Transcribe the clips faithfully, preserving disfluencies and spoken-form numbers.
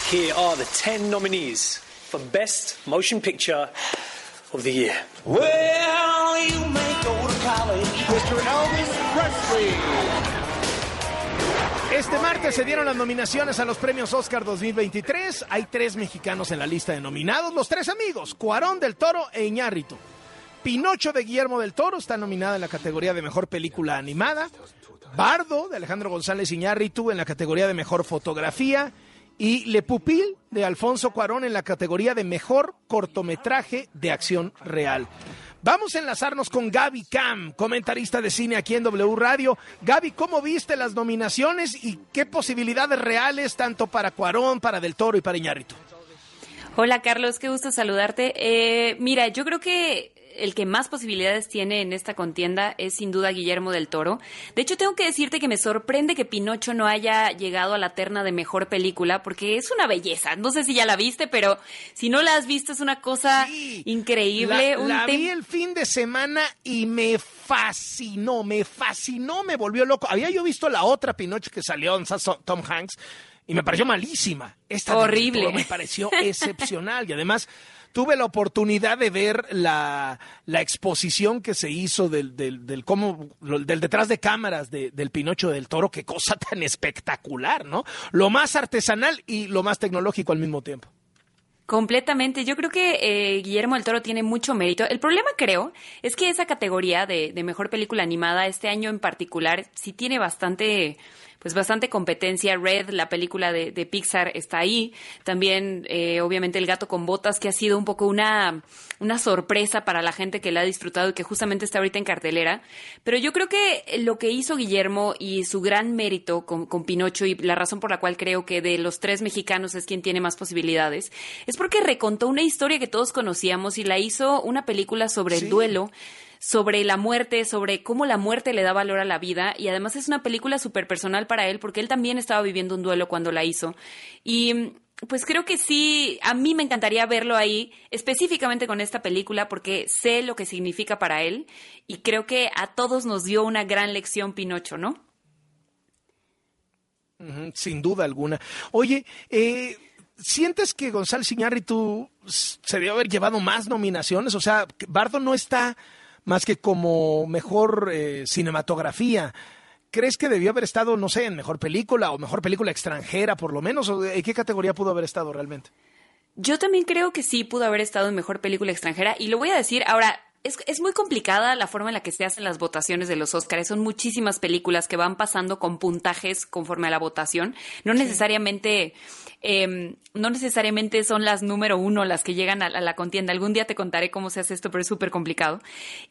Here are the ten nominees for Best Motion Picture of the Year. Well, you may go to college. mister Elvis Presley. Este martes se dieron las nominaciones a los premios Oscar dos mil veintitrés. Hay tres mexicanos en la lista de nominados. Los tres amigos, Cuarón, Del Toro e Iñárritu. Pinocho de Guillermo del Toro está nominada en la categoría de Mejor Película Animada. Bardo de Alejandro González Iñárritu en la categoría de Mejor Fotografía. Y Le Pupil de Alfonso Cuarón en la categoría de Mejor Cortometraje de Acción Real. Vamos a enlazarnos con Gaby Cam, comentarista de cine aquí en W Radio. Gaby, ¿cómo viste las nominaciones y qué posibilidades reales tanto para Cuarón, para Del Toro y para Iñárritu? Hola Carlos, qué gusto saludarte. Eh, mira, yo creo que el que más posibilidades tiene en esta contienda es sin duda Guillermo del Toro. De hecho, tengo que decirte que me sorprende que Pinocho no haya llegado a la terna de mejor película, porque es una belleza. No sé si ya la viste, pero si no la has visto es una cosa sí, increíble. La, Un la tem- vi el fin de semana y me fascinó, me fascinó, me volvió loco. Había yo visto la otra Pinocho que salió en Tom Hanks y me pareció malísima. Esta horrible. Del Toro me pareció excepcional y además tuve la oportunidad de ver la, la exposición que se hizo del, del, del, cómo, del detrás de cámaras de, del Pinocho del Toro. Qué cosa tan espectacular, ¿no? Lo más artesanal y lo más tecnológico al mismo tiempo. Completamente. Yo creo que eh, Guillermo del Toro tiene mucho mérito. El problema, creo, es que esa categoría de, de mejor película animada, este año en particular, sí tiene bastante, pues bastante competencia. Red, la película de, de Pixar, está ahí. También, eh, obviamente, El gato con botas, que ha sido un poco una, una sorpresa para la gente que la ha disfrutado y que justamente está ahorita en cartelera. Pero yo creo que lo que hizo Guillermo y su gran mérito con, con Pinocho, y la razón por la cual creo que de los tres mexicanos es quien tiene más posibilidades, es porque recontó una historia que todos conocíamos y la hizo una película sobre sí. el duelo, sobre la muerte, sobre cómo la muerte le da valor a la vida, y además es una película súper personal para él porque él también estaba viviendo un duelo cuando la hizo. Y pues creo que sí, a mí me encantaría verlo ahí, específicamente con esta película, porque sé lo que significa para él y creo que a todos nos dio una gran lección Pinocho, ¿no? Uh-huh, sin duda alguna. Oye, eh... ¿sientes que González Iñárritu se debió haber llevado más nominaciones? O sea, Bardo no está más que como mejor eh, cinematografía. ¿Crees que debió haber estado, no sé, en mejor película o mejor película extranjera por lo menos? ¿O en qué categoría pudo haber estado realmente? Yo también creo que sí pudo haber estado en mejor película extranjera y lo voy a decir ahora. Es, es muy complicada la forma en la que se hacen las votaciones de los Óscares. Son muchísimas películas que van pasando con puntajes conforme a la votación. No sí. necesariamente eh, no necesariamente son las número uno las que llegan a, a la contienda. Algún día te contaré cómo se hace esto, pero es súper complicado.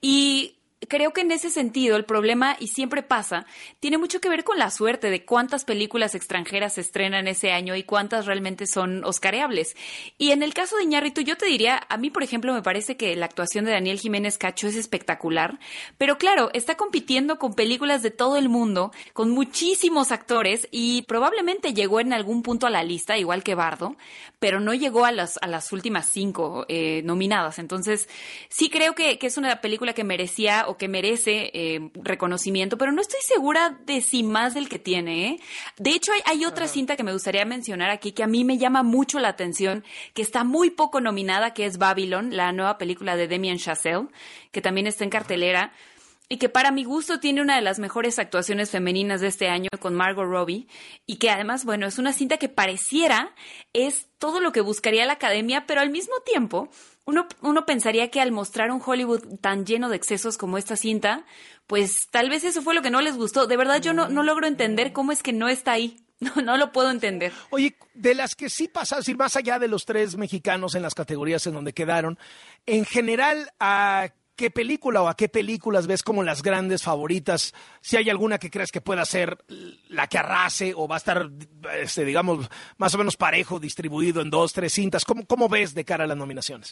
Y creo que en ese sentido el problema, y siempre pasa, tiene mucho que ver con la suerte de cuántas películas extranjeras se estrenan ese año y cuántas realmente son oscareables. Y en el caso de Iñárritu, yo te diría, a mí, por ejemplo, me parece que la actuación de Daniel Jiménez Cacho es espectacular, pero claro, está compitiendo con películas de todo el mundo, con muchísimos actores, y probablemente llegó en algún punto a la lista, igual que Bardo, pero no llegó a las, a las últimas cinco eh, nominadas. Entonces, sí creo que, que es una película que merecía o que merece eh, reconocimiento, pero no estoy segura de si más del que tiene, ¿eh? De hecho, hay, hay otra cinta que me gustaría mencionar aquí que a mí me llama mucho la atención, que está muy poco nominada, que es Babylon, la nueva película de Damien Chazelle, que también está en cartelera, y que para mi gusto tiene una de las mejores actuaciones femeninas de este año con Margot Robbie, y que además, bueno, es una cinta que pareciera es todo lo que buscaría la Academia, pero al mismo tiempo Uno, uno pensaría que al mostrar un Hollywood tan lleno de excesos como esta cinta, pues tal vez eso fue lo que no les gustó. De verdad yo no, no logro entender cómo es que no está ahí. No, no lo puedo entender. Oye, de las que sí pasaron, decir, más allá de los tres mexicanos en las categorías en donde quedaron, en general, ¿a qué película o a qué películas ves como las grandes favoritas? Si hay alguna que creas que pueda ser la que arrase o va a estar, este, digamos, más o menos parejo, distribuido en dos, tres cintas. ¿Cómo, cómo ves de cara a las nominaciones?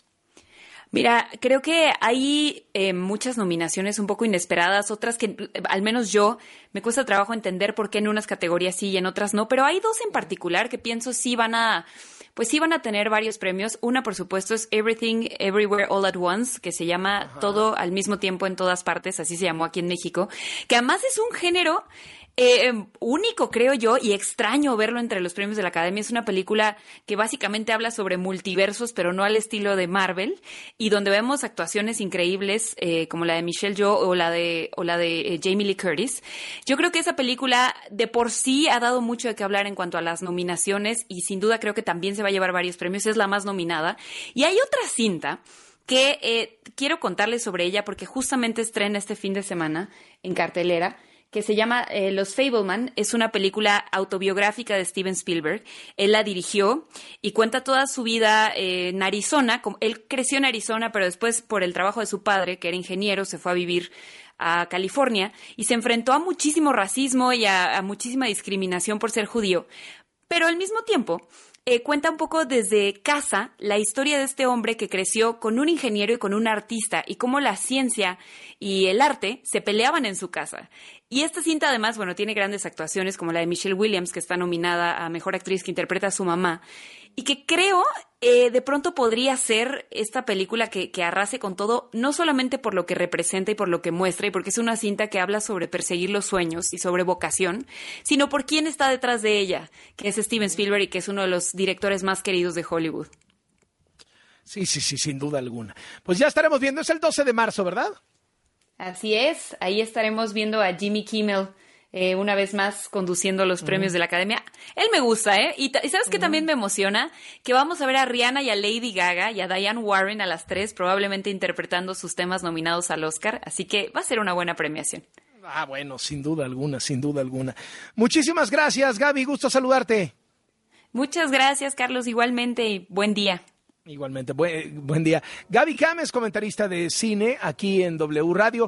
Mira, creo que hay eh, muchas nominaciones un poco inesperadas, otras que eh, al menos yo me cuesta trabajo entender por qué en unas categorías sí y en otras no, pero hay dos en particular que pienso sí van a, pues sí van a tener varios premios. Una, por supuesto, es Everything, Everywhere, All at Once, que se llama Ajá. Todo al mismo tiempo en todas partes, así se llamó aquí en México, que además es un género Eh, único, creo yo, y extraño verlo entre los premios de la Academia. Es una película que básicamente habla sobre multiversos, pero no al estilo de Marvel, y donde vemos actuaciones increíbles eh, como la de Michelle Yeoh o la de, o la de eh, Jamie Lee Curtis. Yo creo que esa película de por sí ha dado mucho de qué hablar en cuanto a las nominaciones, y sin duda creo que también se va a llevar varios premios. Es la más nominada. Y hay otra cinta que eh, quiero contarles sobre ella porque justamente estrena este fin de semana en cartelera, que se llama eh, Los Fabelman. Es una película autobiográfica de Steven Spielberg. Él la dirigió y cuenta toda su vida eh, en Arizona. Él creció en Arizona, pero después, por el trabajo de su padre, que era ingeniero, se fue a vivir a California y se enfrentó a muchísimo racismo y a, a muchísima discriminación por ser judío. Pero al mismo tiempo, Eh, cuenta un poco desde casa la historia de este hombre que creció con un ingeniero y con un artista, y cómo la ciencia y el arte se peleaban en su casa. Y esta cinta además, bueno, tiene grandes actuaciones como la de Michelle Williams, que está nominada a Mejor Actriz, que interpreta a su mamá, y que creo eh, de pronto podría ser esta película que, que arrase con todo, no solamente por lo que representa y por lo que muestra, y porque es una cinta que habla sobre perseguir los sueños y sobre vocación, sino por quién está detrás de ella, que es Steven Spielberg, y que es uno de los directores más queridos de Hollywood. Sí, sí, sí, sin duda alguna. Pues ya estaremos viendo, es el doce de marzo, ¿verdad? Así es, ahí estaremos viendo a Jimmy Kimmel eh, una vez más conduciendo los premios uh-huh. de la Academia. Él me gusta, ¿eh? Y, y ¿sabes qué uh-huh. también me emociona? Que vamos a ver a Rihanna y a Lady Gaga y a Diane Warren a las tres, probablemente interpretando sus temas nominados al Oscar, así que va a ser una buena premiación. Ah, bueno, sin duda alguna, sin duda alguna. Muchísimas gracias, Gaby, gusto saludarte. Muchas gracias, Carlos, igualmente, y buen día. Igualmente, buen, buen día. Gaby Cames, comentarista de cine aquí en W Radio.